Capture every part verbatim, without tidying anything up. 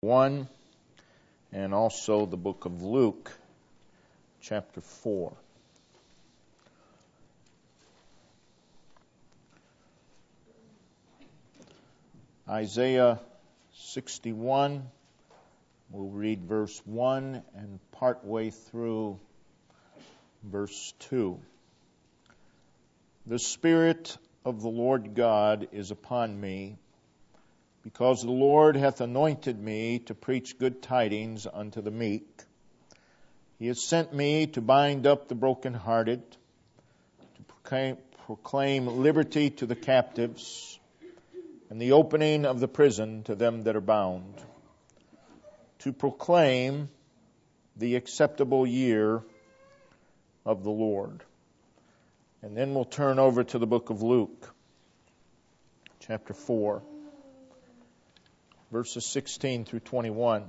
one, and also the book of Luke, chapter four. Isaiah sixty-one, we'll read verse one and part way through verse two. The Spirit of the Lord God is upon me, because the Lord hath anointed me to preach good tidings unto the meek. He has sent me to bind up the brokenhearted, to proclaim, proclaim liberty to the captives, and the opening of the prison to them that are bound, to proclaim the acceptable year of the Lord. And then we'll turn over to the book of Luke, chapter four, verses sixteen through twenty-one.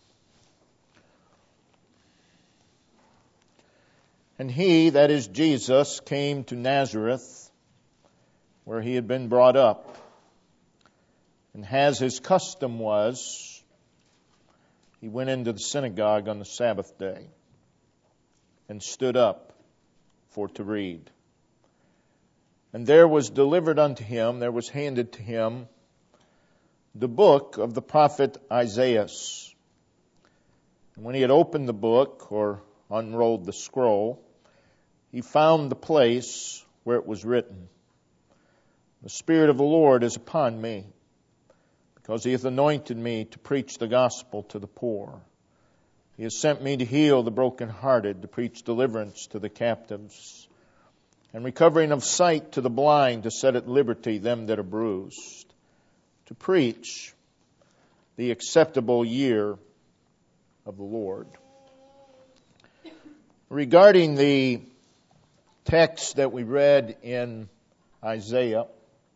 And he, that is Jesus, came to Nazareth, where he had been brought up. And as his custom was, he went into the synagogue on the Sabbath day and stood up for to read. And there was delivered unto him, there was handed to him, the book of the prophet Isaiah. And when he had opened the book, or unrolled the scroll, he found the place where it was written, The Spirit of the Lord is upon me, because he hath anointed me to preach the gospel to the poor. He has sent me to heal the brokenhearted, to preach deliverance to the captives, and recovering of sight to the blind, to set at liberty them that are bruised, to preach the acceptable year of the Lord. Regarding the text that we read in Isaiah,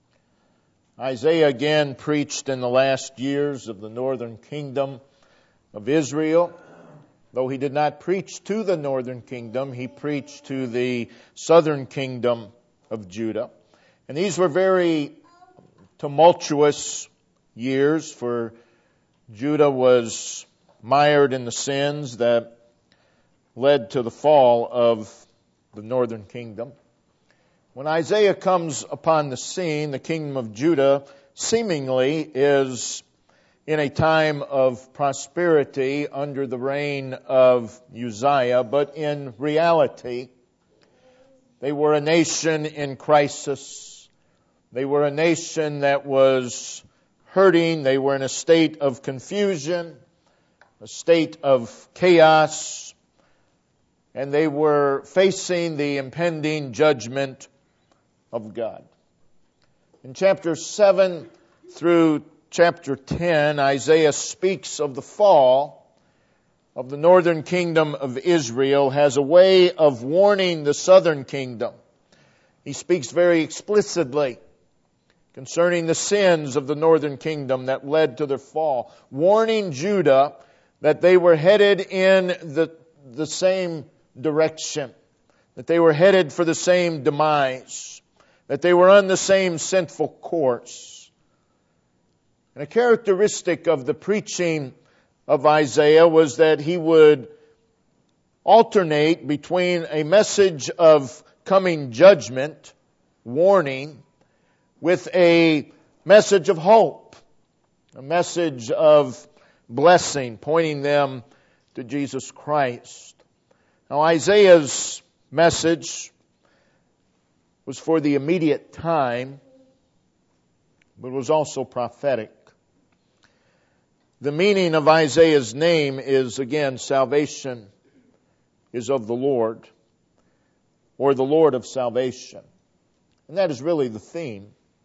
Isaiah again preached in the last years of the northern kingdom of Israel. Though he did not preach to the northern kingdom, he preached to the southern kingdom of Judah. And these were very tumultuous years, for Judah was mired in the sins that led to the fall of the northern kingdom. When Isaiah comes upon the scene, the kingdom of Judah seemingly is in a time of prosperity under the reign of Uzziah, but in reality, they were a nation in crisis. They were a nation that was hurting. They were in a state of confusion, a state of chaos, and they were facing the impending judgment of God. In chapter seven through chapter ten, Isaiah speaks of the fall of the northern kingdom of Israel, has a way of warning the southern kingdom. He speaks very explicitly concerning the sins of the northern kingdom that led to their fall, warning Judah that they were headed in the, the same direction, that they were headed for the same demise, that they were on the same sinful course. And a characteristic of the preaching of Isaiah was that he would alternate between a message of coming judgment, warning, with a message of hope, a message of blessing, pointing them to Jesus Christ. Now, Isaiah's message was for the immediate time, but it was also prophetic. The meaning of Isaiah's name is, again, salvation is of the Lord, or the Lord of salvation. And that is really the theme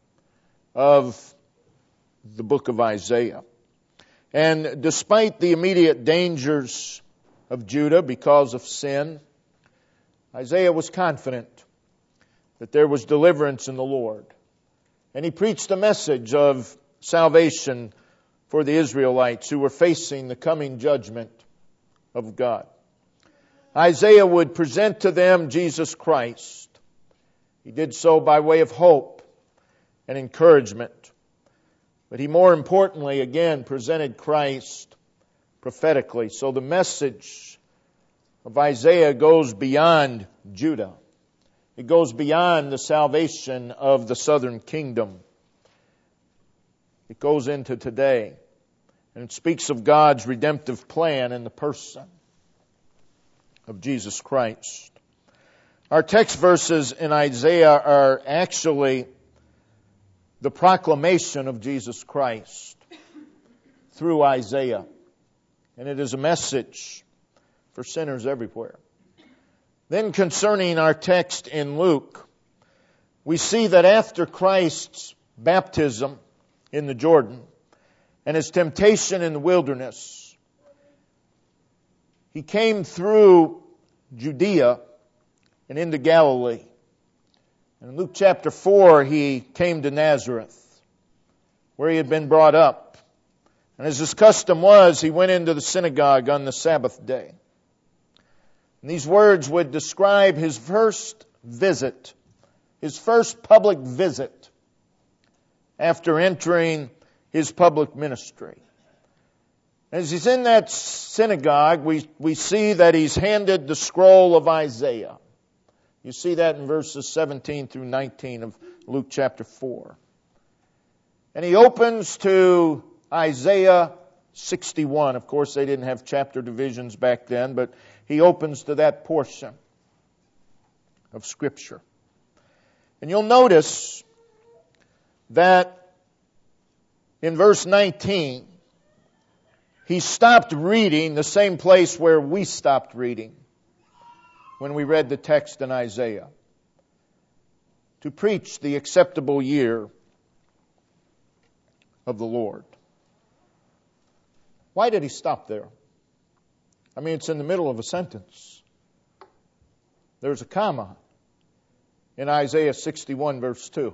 of the book of Isaiah. And despite the immediate dangers of Judah because of sin, Isaiah was confident that there was deliverance in the Lord. And he preached a message of salvation for the Israelites who were facing the coming judgment of God. Isaiah would present to them Jesus Christ. He did so by way of hope and encouragement. But he more importantly, again, presented Christ prophetically. So the message of Isaiah goes beyond Judah. It goes beyond the salvation of the southern kingdom. It goes into today. And it speaks of God's redemptive plan in the person of Jesus Christ. Our text verses in Isaiah are actually the proclamation of Jesus Christ through Isaiah. And it is a message for sinners everywhere. Then concerning our text in Luke, we see that after Christ's baptism in the Jordan and his temptation in the wilderness, he came through Judea and into Galilee. And in Luke chapter four, he came to Nazareth, where he had been brought up. And as his custom was, he went into the synagogue on the Sabbath day. And these words would describe his first visit, his first public visit after entering his public ministry. As he's in that synagogue, we, we see that he's handed the scroll of Isaiah. You see that in verses seventeen through nineteen of Luke chapter four. And he opens to Isaiah sixty-one. Of course, they didn't have chapter divisions back then, but he opens to that portion of Scripture. And you'll notice that in verse nineteen, he stopped reading the same place where we stopped reading when we read the text in Isaiah, to preach the acceptable year of the Lord. Why did he stop there? I mean, it's in the middle of a sentence. There's a comma in Isaiah sixty-one verse two.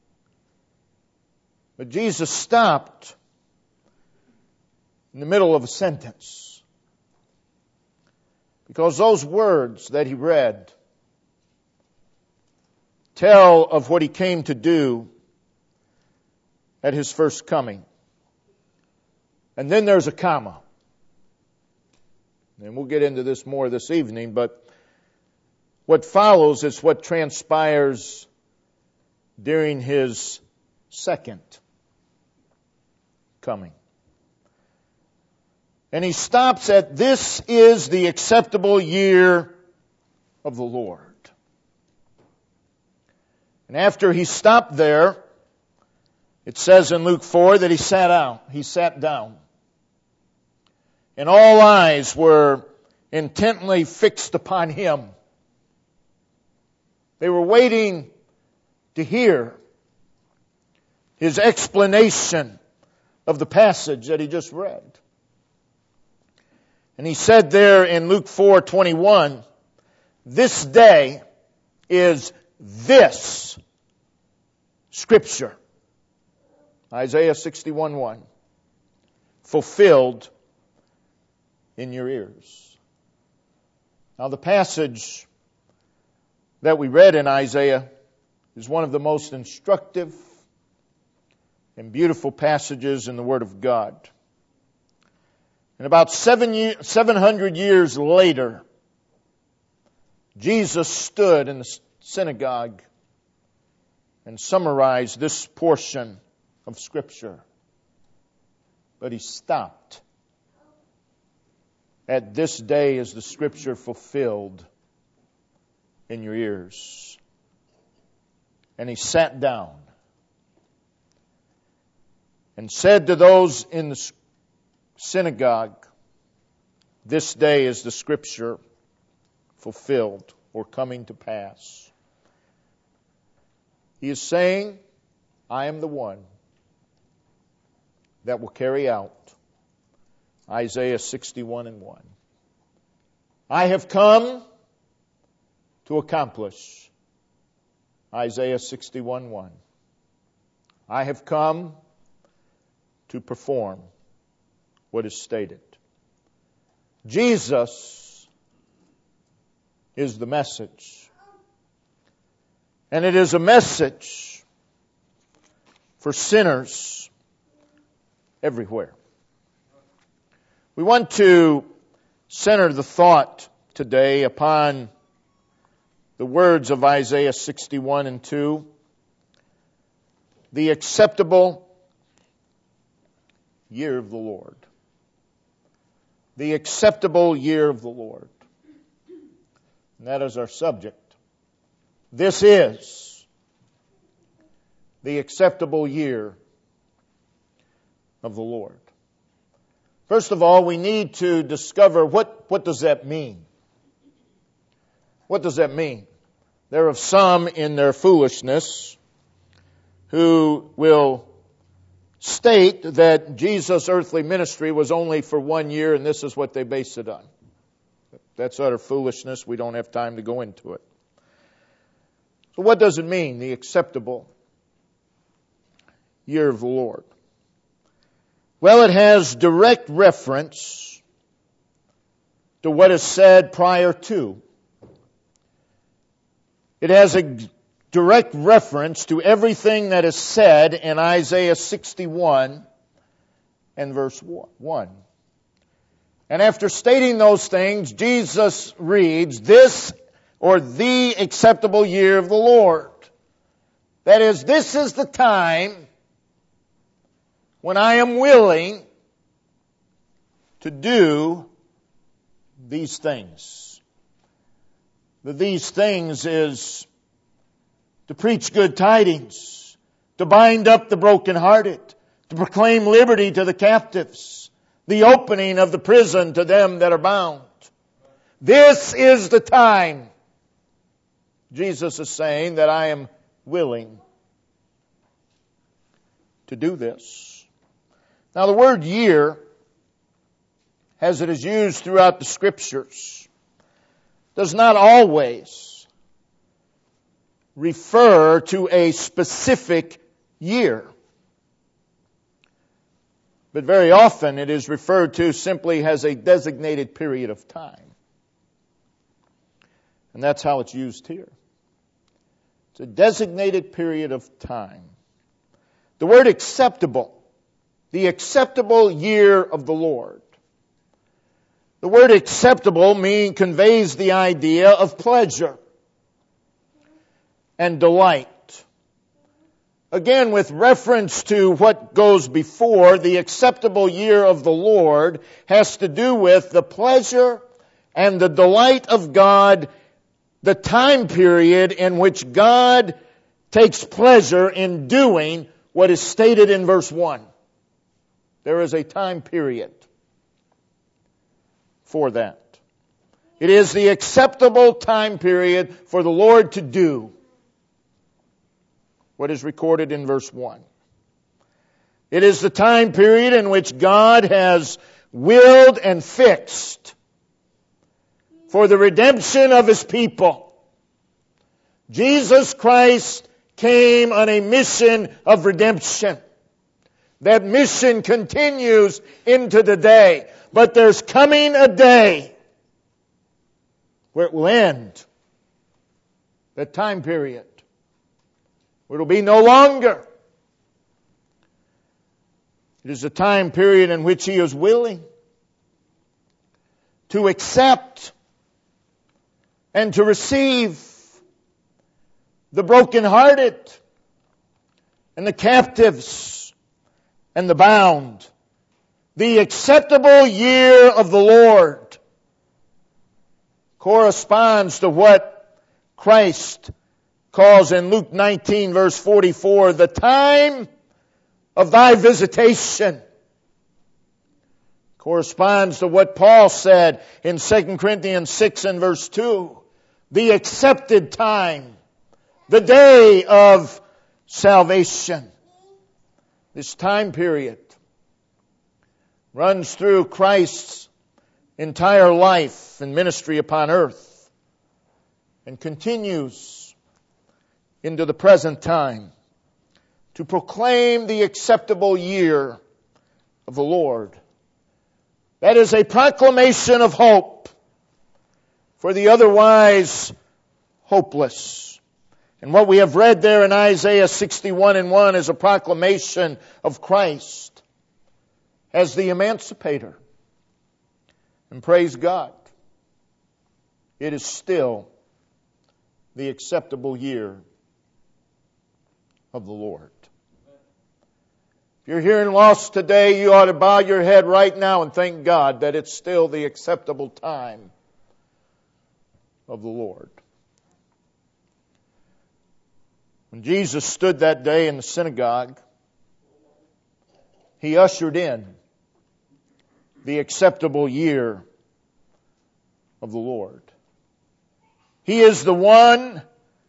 But Jesus stopped in the middle of a sentence, because those words that he read tell of what he came to do at his first coming. And then there's a comma. And we'll get into this more this evening, but what follows is what transpires during his second coming. And he stops at, "This is the acceptable year of the Lord." And after he stopped there, it says in Luke four that he sat down. He sat down. And all eyes were intently fixed upon him. They were waiting to hear his explanation of the passage that he just read. And he said there in Luke four twenty-one, "This day is this Scripture," Isaiah sixty-one one, "fulfilled in your ears." Now the passage that we read in Isaiah is one of the most instructive and beautiful passages in the Word of God. And about seven, year, seven hundred years later, Jesus stood in the synagogue and summarized this portion of Scripture. But he stopped at, "This day is the Scripture fulfilled in your ears." And he sat down and said to those in the synagogue, "This day is the Scripture fulfilled," or coming to pass. He is saying, I am the one that will carry out Isaiah sixty-one and one. I have come to accomplish Isaiah sixty-one one. I have come to perform what is stated. Jesus is the message. And it is a message for sinners everywhere. We want to center the thought today upon the words of Isaiah sixty-one and two. The acceptable year of the Lord. The acceptable year of the Lord. And that is our subject. This is the acceptable year of the Lord. First of all, we need to discover what, what does that mean? What does that mean? There are some in their foolishness who will state that Jesus' earthly ministry was only for one year and this is what they base it on. That's utter foolishness. We don't have time to go into it. So what does it mean, the acceptable year of the Lord? Well, it has direct reference to what is said prior to. It has a direct reference to everything that is said in Isaiah sixty-one and verse one. And after stating those things, Jesus reads, this or the acceptable year of the Lord. That is, this is the time when I am willing to do these things. The these things is to preach good tidings, to bind up the brokenhearted, to proclaim liberty to the captives, the opening of the prison to them that are bound. This is the time, Jesus is saying, that I am willing to do this. Now the word year, as it is used throughout the Scriptures, does not always refer to a specific year. But very often it is referred to simply as a designated period of time. And that's how it's used here. It's a designated period of time. The word acceptable, the acceptable year of the Lord. The word acceptable mean conveys the idea of pleasure and delight. Again, with reference to what goes before, the acceptable year of the Lord has to do with the pleasure and the delight of God, the time period in which God takes pleasure in doing what is stated in verse one. There is a time period for that. It is the acceptable time period for the Lord to do what is recorded in verse one. It is the time period in which God has willed and fixed for the redemption of His people. Jesus Christ came on a mission of redemption. That mission continues into the day. But there's coming a day where it will end. That time period. Where it will be no longer. It is a time period in which He is willing to accept and to receive the brokenhearted and the captives and the bound. The acceptable year of the Lord corresponds to what Christ calls in Luke nineteen verse forty-four, the time of thy visitation. Corresponds to what Paul said in Second Corinthians six and verse two, the accepted time, the day of salvation. This time period runs through Christ's entire life and ministry upon earth and continues into the present time to proclaim the acceptable year of the Lord. That is a proclamation of hope for the otherwise hopeless. And what we have read there in Isaiah sixty-one and one is a proclamation of Christ as the emancipator, And praise God, it is still the acceptable year of the Lord. If you're hearing lost today, you ought to bow your head right now and thank God that it's still the acceptable time of the Lord. When Jesus stood that day in the synagogue, He ushered in the acceptable year of the Lord. He is the one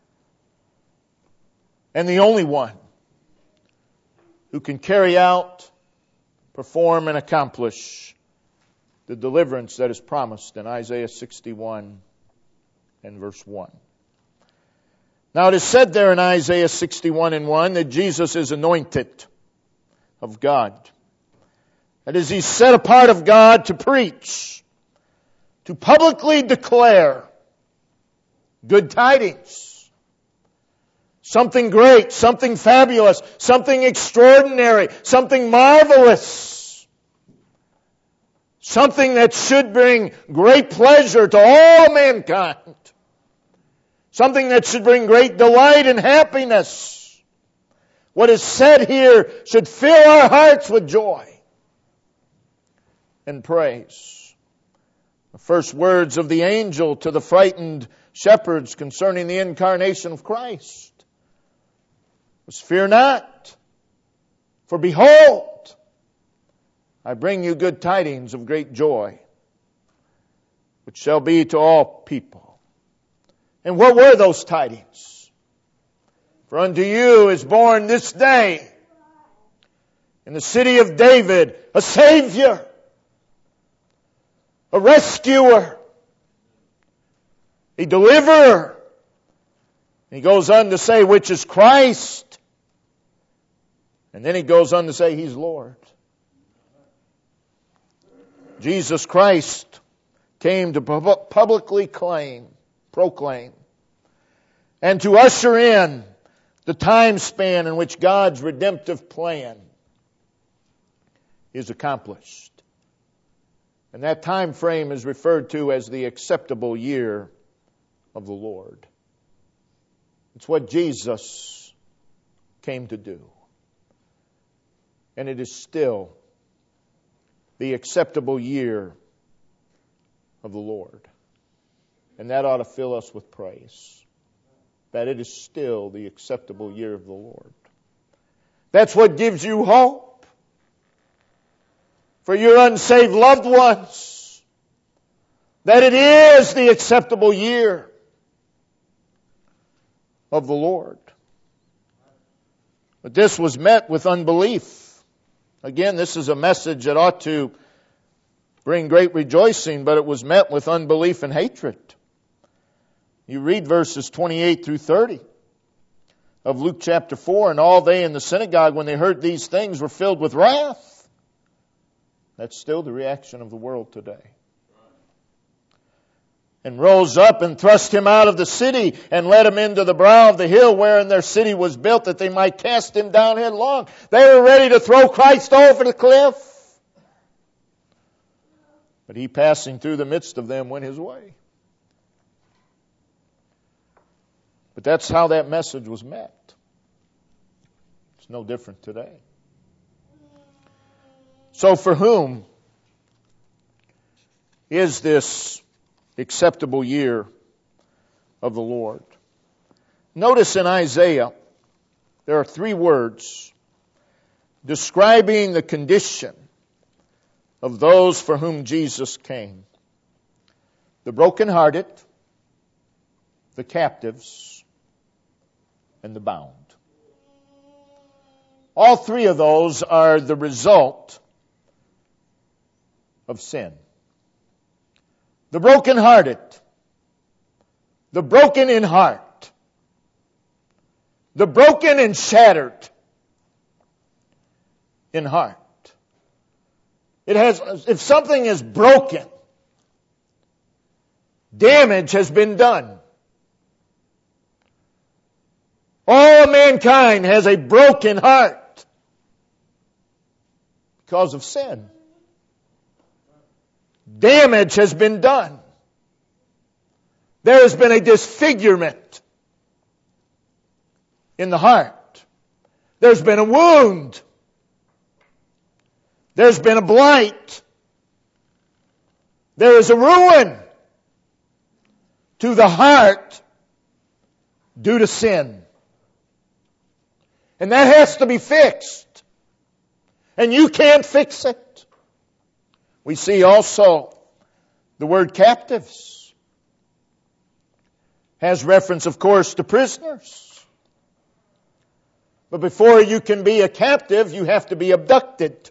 and the only one who can carry out, perform, and accomplish the deliverance that is promised in Isaiah sixty-one and verse one. Now it is said there in Isaiah sixty-one and one that Jesus is anointed of God. That is, He's set apart of God to preach, to publicly declare good tidings. Something great, something fabulous, something extraordinary, something marvelous. Something that should bring great pleasure to all mankind. Something that should bring great delight and happiness. What is said here should fill our hearts with joy and praise. The first words of the angel to the frightened shepherds concerning the incarnation of Christ was, "Fear not, for behold, I bring you good tidings of great joy, which shall be to all people." And what were those tidings? "For unto you is born this day in the city of David a Savior, a rescuer, a deliverer." He goes on to say, which is Christ. And then he goes on to say, He's Lord. Jesus Christ came to publicly claim, proclaim, and to usher in the time span in which God's redemptive plan is accomplished. And that time frame is referred to as the acceptable year of the Lord. It's what Jesus came to do. And it is still the acceptable year of the Lord. And that ought to fill us with praise. That it is still the acceptable year of the Lord. That's what gives you hope for your unsaved loved ones. That it is the acceptable year of the Lord. But this was met with unbelief. Again, this is a message that ought to bring great rejoicing, but it was met with unbelief and hatred. You read verses twenty-eight through thirty of Luke chapter four, "And all they in the synagogue, when they heard these things, were filled with wrath." That's still the reaction of the world today. "And rose up and thrust him out of the city and led him into the brow of the hill wherein their city was built, that they might cast him down headlong." They were ready to throw Christ over the cliff. But He, passing through the midst of them, went His way. But that's how that message was met. It's no different today. So for whom is this acceptable year of the Lord? Notice in Isaiah, there are three words describing the condition of those for whom Jesus came: the brokenhearted, the captives, and the bound. All three of those are the result of sin. The brokenhearted, the broken in heart, the broken and shattered in heart. It has, if something is broken, damage has been done. All mankind has a broken heart because of sin. Damage has been done. There has been a disfigurement in the heart. There's been a wound. There's been a blight. There is a ruin to the heart due to sin. And that has to be fixed. And you can't fix it. We see also the word captives has reference, of course, to prisoners. But before you can be a captive, you have to be abducted.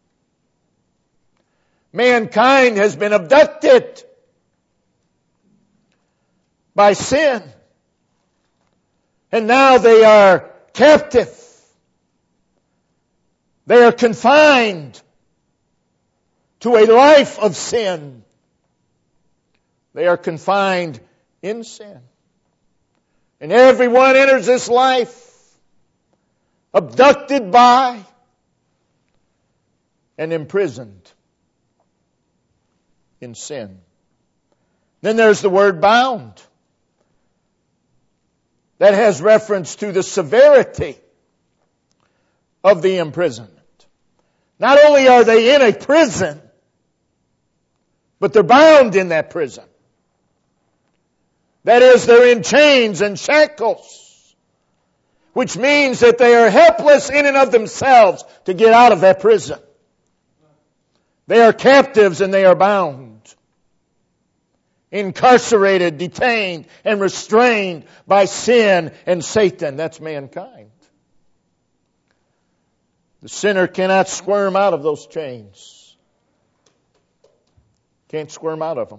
Mankind has been abducted by sin. And now they are captive. They are confined to a life of sin. They are confined in sin. And everyone enters this life abducted by and imprisoned in sin. Then there's the word bound. That has reference to the severity of the imprisonment. Not only are they in a prison, but they're bound in that prison. That is, they're in chains and shackles, which means that they are helpless in and of themselves to get out of that prison. They are captives and they are bound. Incarcerated, detained, and restrained by sin and Satan. That's mankind. The sinner cannot squirm out of those chains. Can't squirm out of them.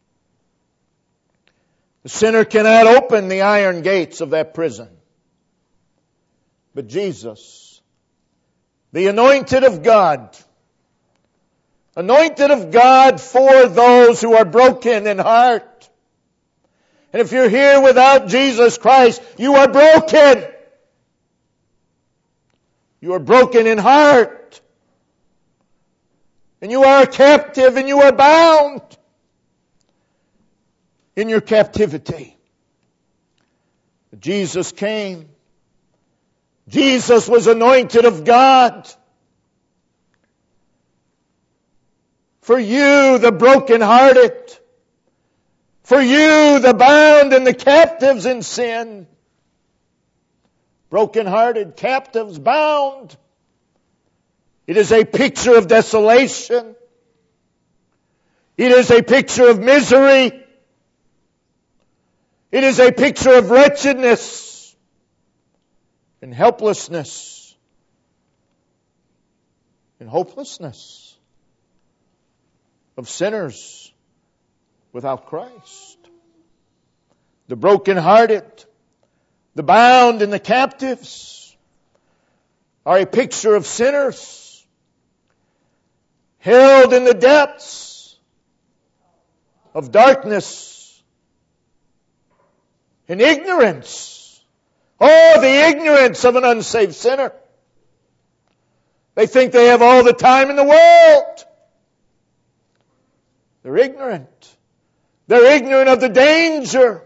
The sinner cannot open the iron gates of that prison. But Jesus, the anointed of God, anointed of God for those who are broken in heart. And if you're here without Jesus Christ, you are broken. You are broken in heart. And you are a captive and you are bound in your captivity. Jesus came. Jesus was anointed of God. For you, the brokenhearted. For you, the bound and the captives in sin. Brokenhearted, captives, bound. It is a picture of desolation. It is a picture of misery. It is a picture of wretchedness and helplessness and hopelessness of sinners without Christ. The brokenhearted, the bound and the captives are a picture of sinners held in the depths of darkness and ignorance. Oh, the ignorance of an unsaved sinner. They think they have all the time in the world. They're ignorant. They're ignorant of the danger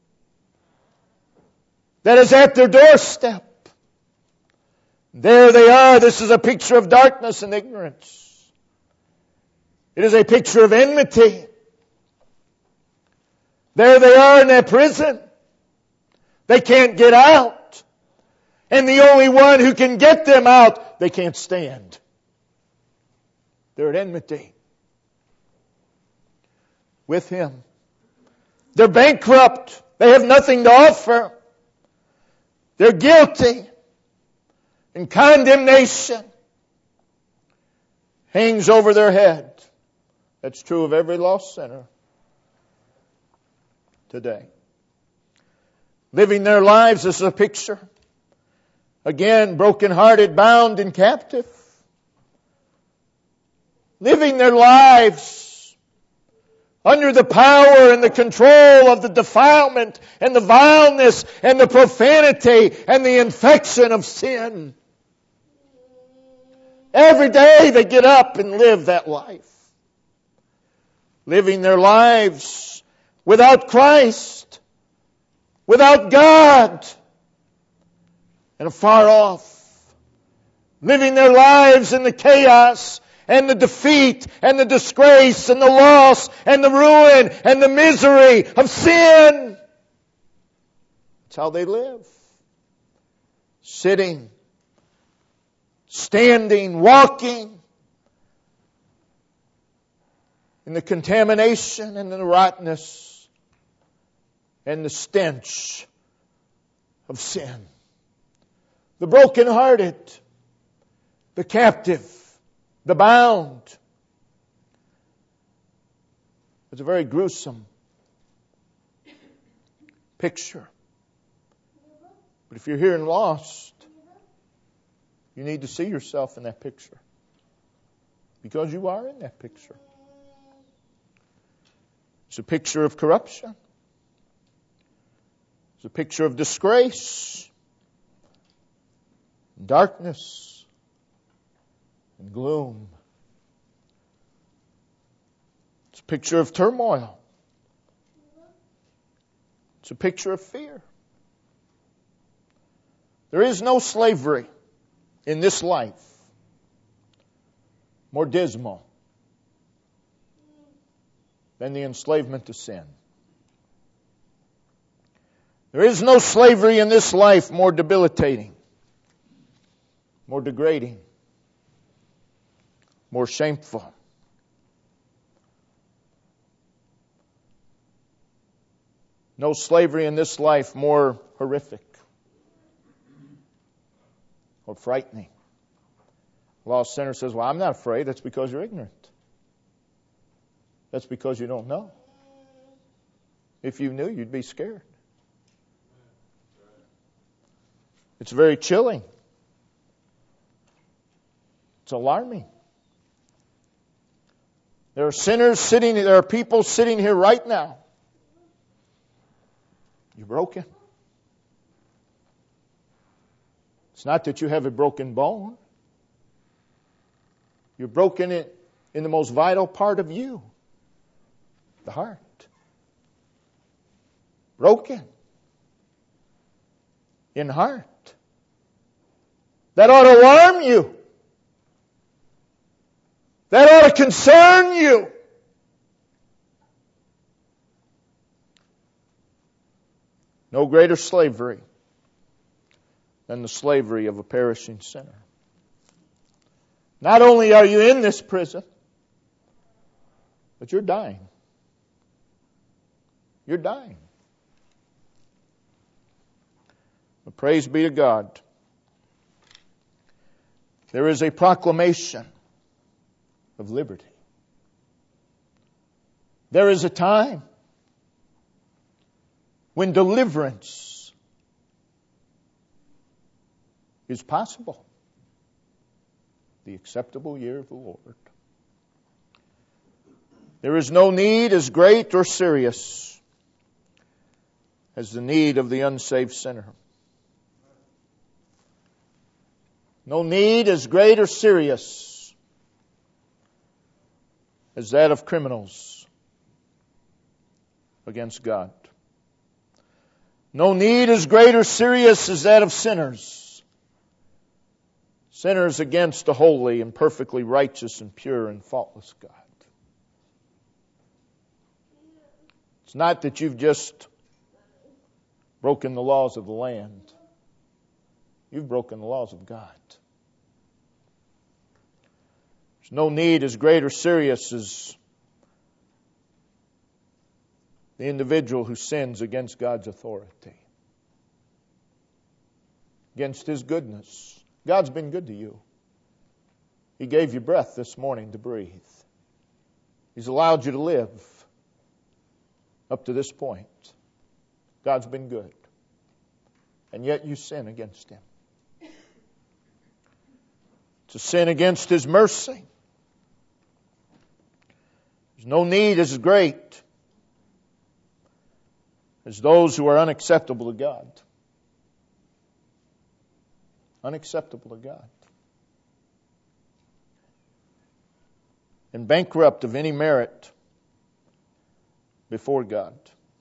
that is at their doorstep. There they are. This is a picture of darkness and ignorance. It is a picture of enmity. There they are in that prison. They can't get out. And the only one who can get them out, they can't stand. They're at enmity with Him. They're bankrupt. They have nothing to offer. They're guilty. And condemnation hangs over their head. That's true of every lost sinner today. Living their lives as a picture. Again, brokenhearted, bound, and captive. Living their lives under the power and the control of the defilement and the vileness and the profanity and the infection of sin. Every day they get up and live that life. living their lives without Christ, without God, and afar off, living their lives in the chaos and the defeat and the disgrace and the loss and the ruin and the misery of sin. That's how they live. Sitting, standing, walking in the contamination and the rottenness and the stench of sin. The brokenhearted, the captive, the bound. It's a very gruesome picture. But if you're here and lost, you need to see yourself in that picture. Because you are in that picture. It's a picture of corruption. It's a picture of disgrace, darkness, and gloom. It's a picture of turmoil. It's a picture of fear. There is no slavery in this life more dismal than the enslavement to sin. There is no slavery in this life more debilitating, more degrading, more shameful. No slavery in this life more horrific or frightening. A lost sinner says, well, I'm not afraid. That's because you're ignorant. That's because you don't know. If you knew, you'd be scared. It's very chilling. It's alarming. There are sinners sitting, there are people sitting here right now. You're broken. It's not that you have a broken bone. You're broken in, in the most vital part of you, the heart. Broken in heart. That ought to alarm you. That ought to concern you. No greater slavery than the slavery of a perishing sinner. Not only are you in this prison, but you're dying. You're dying. But praise be to God. There is a proclamation of liberty. There is a time when deliverance is possible. The acceptable year of the Lord. There is no need as great or serious as the need of the unsaved sinner. No need as great or serious as that of criminals against God. No need as great or serious as that of sinners. Sinners against a holy and perfectly righteous and pure and faultless God. It's not that you've just broken the laws of the land. You've broken the laws of God. There's no need as great or serious as the individual who sins against God's authority, against His goodness. God's been good to you. He gave you breath this morning to breathe. He's allowed you to live up to this point. God's been good. And yet you sin against Him. It's a sin against His mercy. There's no need as great as those who are unacceptable to God. Unacceptable to God. And bankrupt of any merit before God.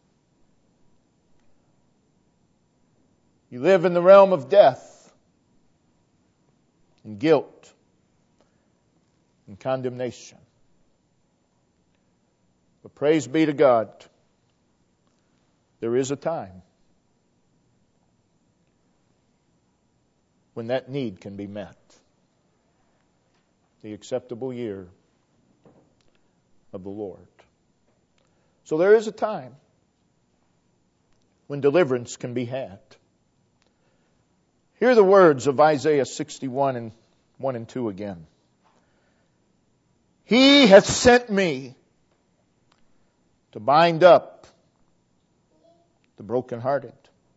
You live in the realm of death and guilt and condemnation. But praise be to God, there is a time when that need can be met. The acceptable year of the Lord. So there is a time when deliverance can be had. Hear the words of Isaiah sixty-one and one and two again. He hath sent me to bind up the brokenhearted,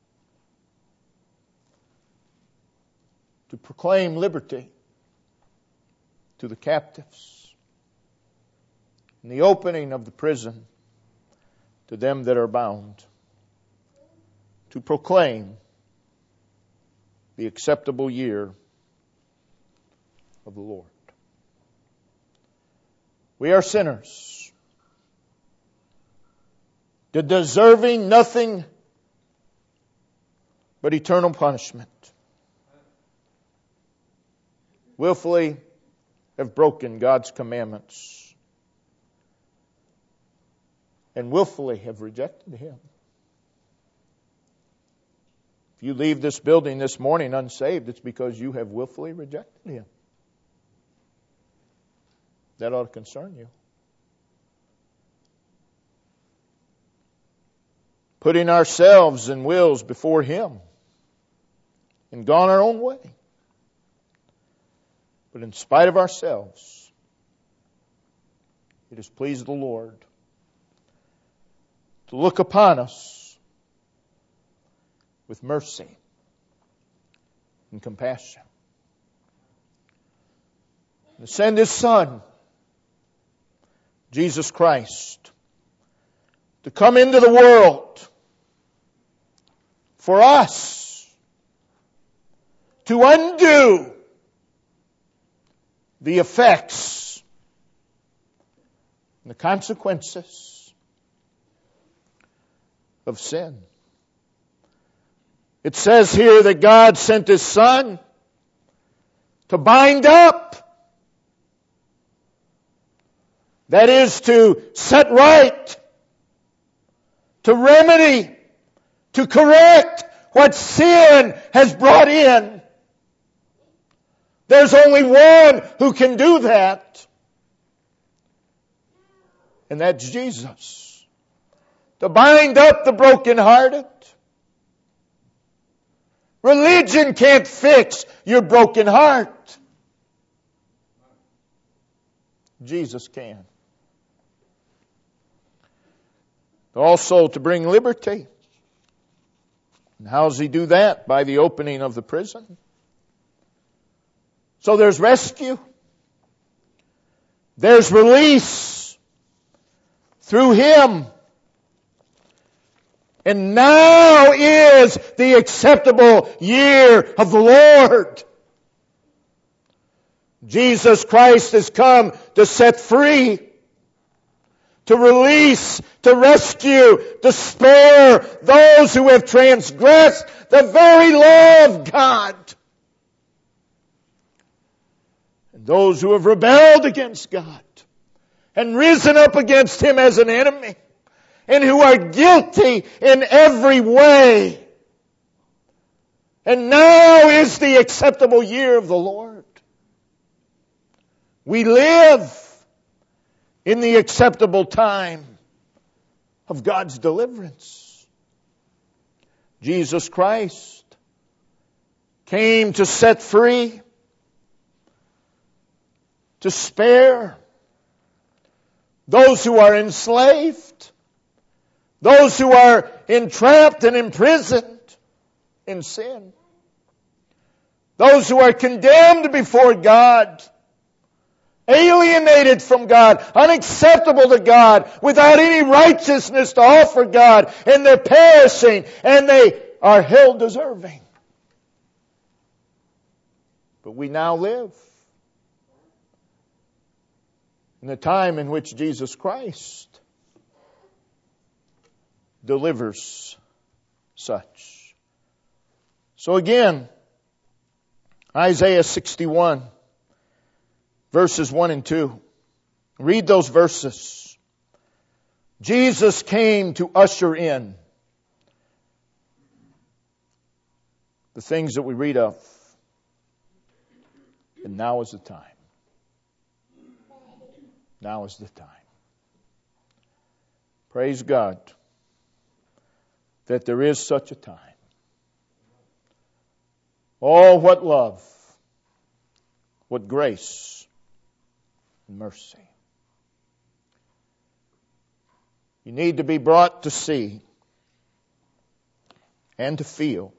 to proclaim liberty to the captives, and the opening of the prison to them that are bound, to proclaim the acceptable year of the Lord. We are sinners, deserving nothing but eternal punishment. Willfully have broken God's commandments and willfully have rejected Him. If you leave this building this morning unsaved, it's because you have willfully rejected Him. That ought to concern you. Putting ourselves and wills before Him and gone our own way. But in spite of ourselves, it has pleased the Lord to look upon us with mercy and compassion. And to send His Son, Jesus Christ, to come into the world for us, to undo the effects and the consequences of sin. It says here that God sent His Son to bind up. That is to set right, to remedy, to correct what sin has brought in. There's only one who can do that. And that's Jesus. To bind up the brokenhearted. Religion can't fix your broken heart. Jesus can. Also to bring liberty. And how does He do that? By the opening of the prison. So there's rescue. There's release through Him. And now is the acceptable year of the Lord. Jesus Christ has come to set free, to release, to rescue, to spare those who have transgressed the very law of God. And those who have rebelled against God and risen up against Him as an enemy and who are guilty in every way. And now is the acceptable year of the Lord. We live in the acceptable time of God's deliverance. Jesus Christ came to set free, to spare those who are enslaved, those who are entrapped and imprisoned in sin, those who are condemned before God, alienated from God, unacceptable to God, without any righteousness to offer God, and they're perishing, and they are held deserving. But we now live in the time in which Jesus Christ delivers such. So again, Isaiah sixty-one, verses one and two. Read those verses. Jesus came to usher in the things that we read of. And now is the time. Now is the time. Praise God that there is such a time. Oh, what love, what grace and mercy. You need to be brought to see and to feel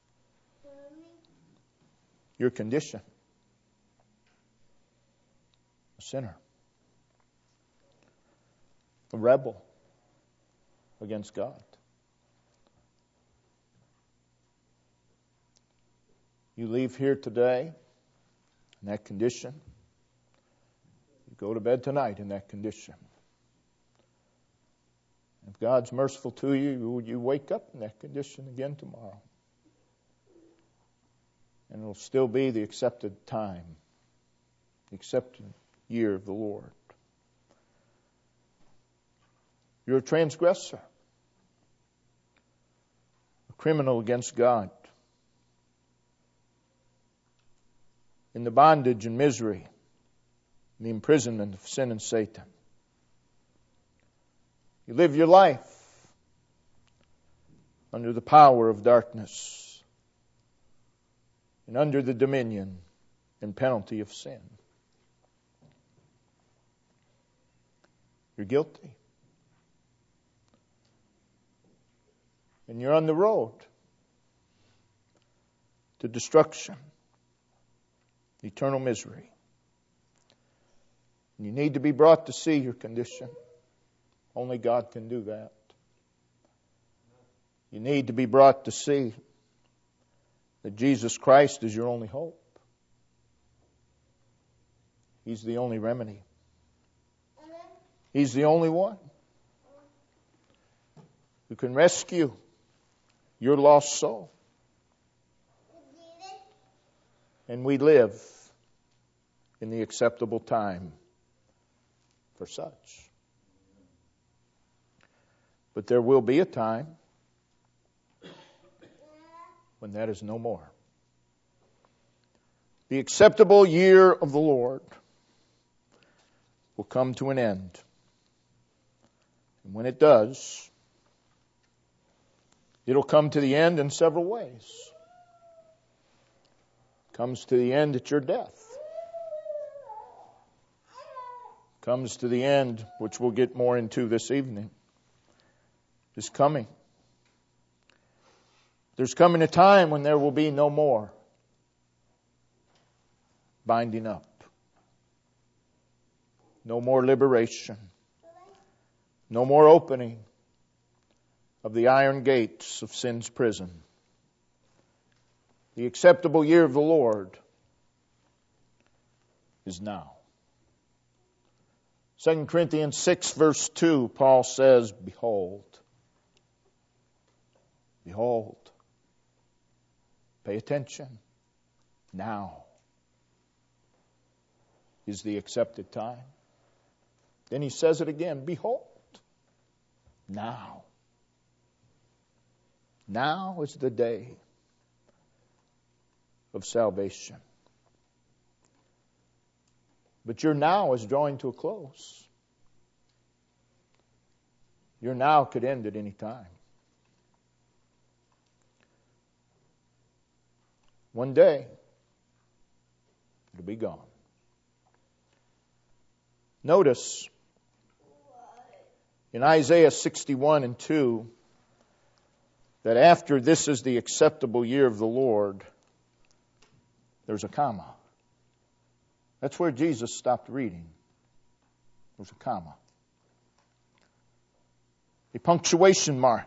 your condition. A sinner. A rebel against God. You leave here today in that condition. You go to bed tonight in that condition. If God's merciful to you, you wake up in that condition again tomorrow. And it'll still be the accepted time, the accepted year of the Lord. You're a transgressor, a criminal against God, in the bondage and misery, the imprisonment of sin and Satan. You live your life under the power of darkness and under the dominion and penalty of sin. You're guilty. And you're on the road to destruction, eternal misery. And you need to be brought to see your condition. Only God can do that. You need to be brought to see that Jesus Christ is your only hope. He's the only remedy. He's the only one who can rescue your lost soul. And we live in the acceptable time for such. But there will be a time when that is no more. The acceptable year of the Lord will come to an end. And when it does, it'll come to the end in several ways. It comes to the end at your death. It comes to the end, which we'll get more into this evening, is coming. There's coming a time when there will be no more binding up. No more liberation. No more opening of the iron gates of sin's prison. The acceptable year of the Lord is now. Second Corinthians six verse two, Paul says, Behold. Behold. Pay attention. Now is the accepted time. Then he says it again. Behold. Now. Now is the day of salvation. But your now is drawing to a close. Your now could end at any time. One day, it'll be gone. Notice in Isaiah sixty-one and two that after this is the acceptable year of the Lord, there's a comma. That's where Jesus stopped reading. There's a comma. A punctuation mark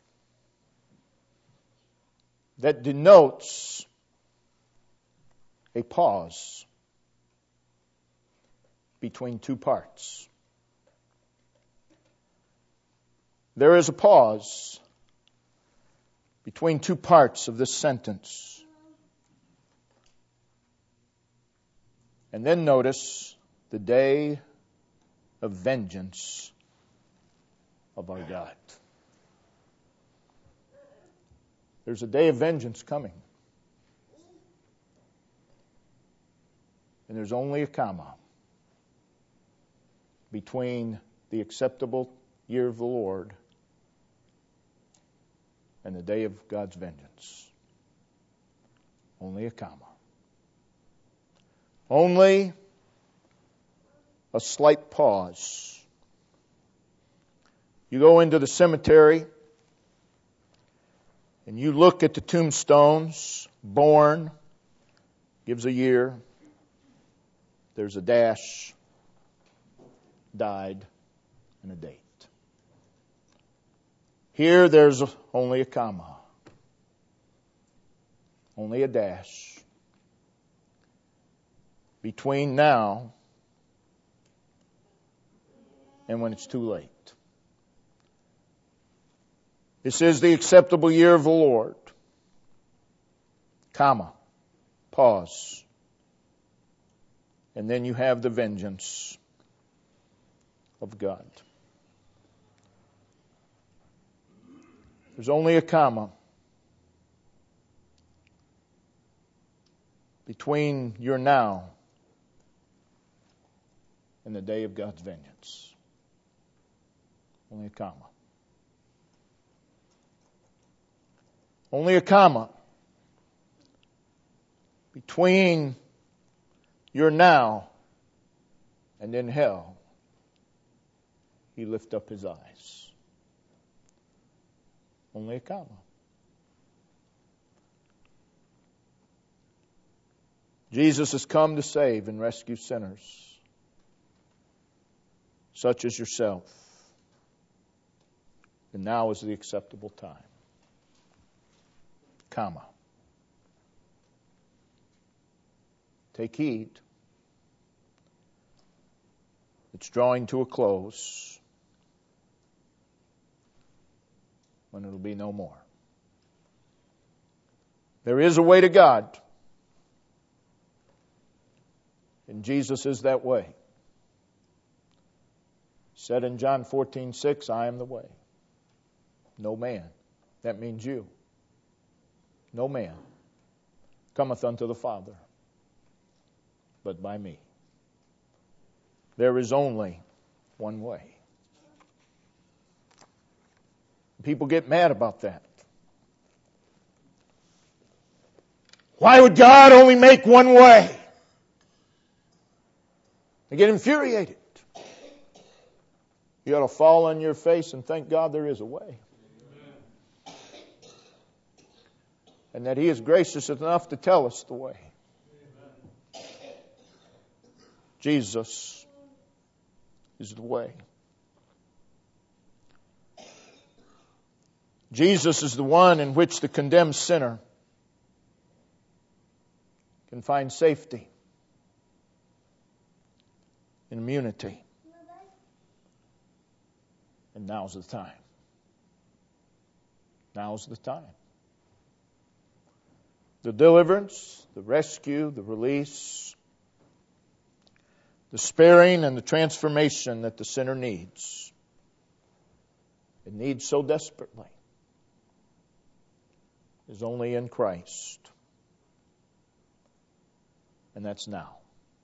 that denotes a pause between two parts. There is a pause between two parts of this sentence. And then notice the day of vengeance of our God. There's a day of vengeance coming. And there's only a comma between the acceptable year of the Lord and the day of God's vengeance. Only a comma. Only a slight pause. You go into the cemetery and you look at the tombstones. Born gives a year. There's a dash. Died and a date. Here there's only a comma. Only a dash. Between now and when it's too late. This is the acceptable year of the Lord. Comma. Pause. And then you have the vengeance of God. There's only a comma between your now and the day of God's vengeance. Only a comma. Only a comma between your now and in hell. He lift up his eyes. Only a comma. Jesus has come to save and rescue sinners, such as yourself. And now is the acceptable time. Comma. Take heed. It's drawing to a close. When it'll be no more. There is a way to God. And Jesus is that way. Said in John fourteen six, I am the way. No man. That means you. No man cometh unto the Father but by me. There is only one way. People get mad about that. Why would God only make one way? They get infuriated. You ought to fall on your face and thank God there is a way. And that He is gracious enough to tell us the way. Jesus is the way. Jesus is the one in which the condemned sinner can find safety and immunity. And now's the time. Now's the time. The deliverance, the rescue, the release, the sparing and the transformation that the sinner needs. It needs so desperately. Is only in Christ. And that's now.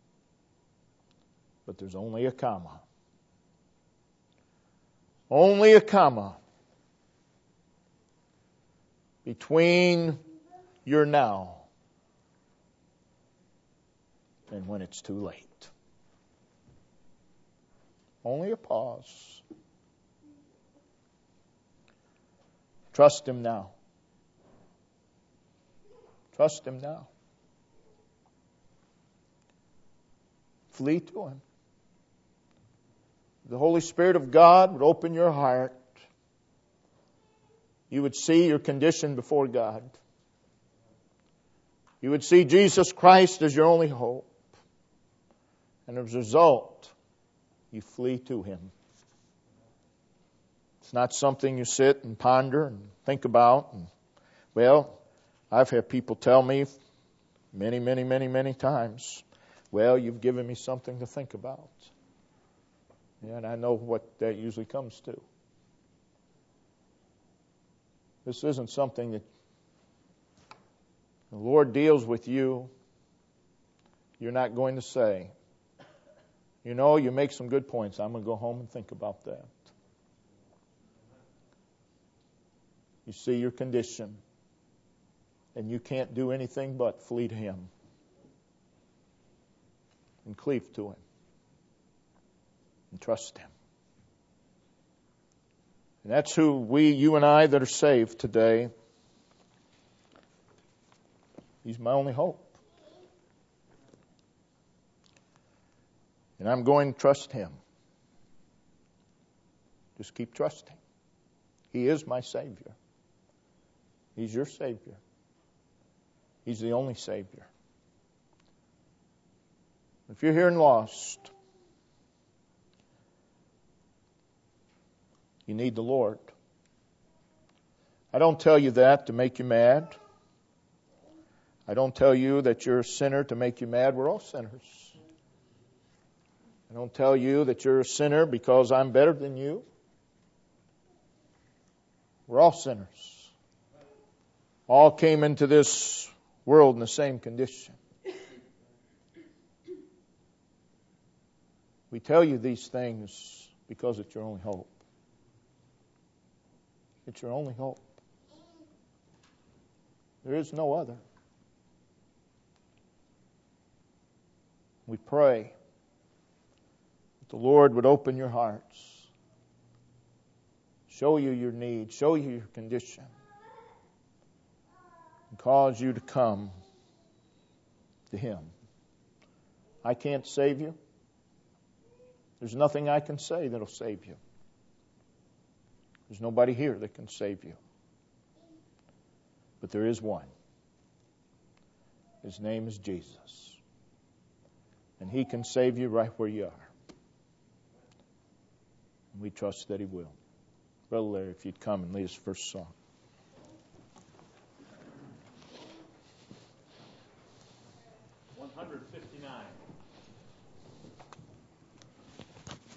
But there's only a comma. Only a comma between your now and when it's too late. Only a pause. Trust Him now. Trust Him now. Flee to Him. The Holy Spirit of God would open your heart. You would see your condition before God. You would see Jesus Christ as your only hope. And as a result, you flee to Him. It's not something you sit and ponder and think about. And, well, I've had people tell me many, many, many, many times, well, you've given me something to think about. Yeah, and I know what that usually comes to. This isn't something that the Lord deals with you. You're not going to say, you know, you make some good points. I'm going to go home and think about that. You see your condition, and you can't do anything but flee to Him and cleave to Him and trust Him. And that's who we, you and I that are saved today, He's my only hope. And I'm going to trust Him. Just keep trusting. He is my Savior. He's your Savior. He's the only Savior. If you're here and lost, you need the Lord. I don't tell you that to make you mad. I don't tell you that you're a sinner to make you mad. We're all sinners. I don't tell you that you're a sinner because I'm better than you. We're all sinners. All came into this world in the same condition. We tell you these things because it's your only hope. It's your only hope. There is no other. We pray that the Lord would open your hearts, show you your need, show you your condition, and cause you to come to Him. I can't save you. There's nothing I can say that'll save you. There's nobody here that can save you. But there is one. His name is Jesus. And He can save you right where you are. And we trust that He will. Brother Larry, if you'd come and lead us first song. one fifty-nine.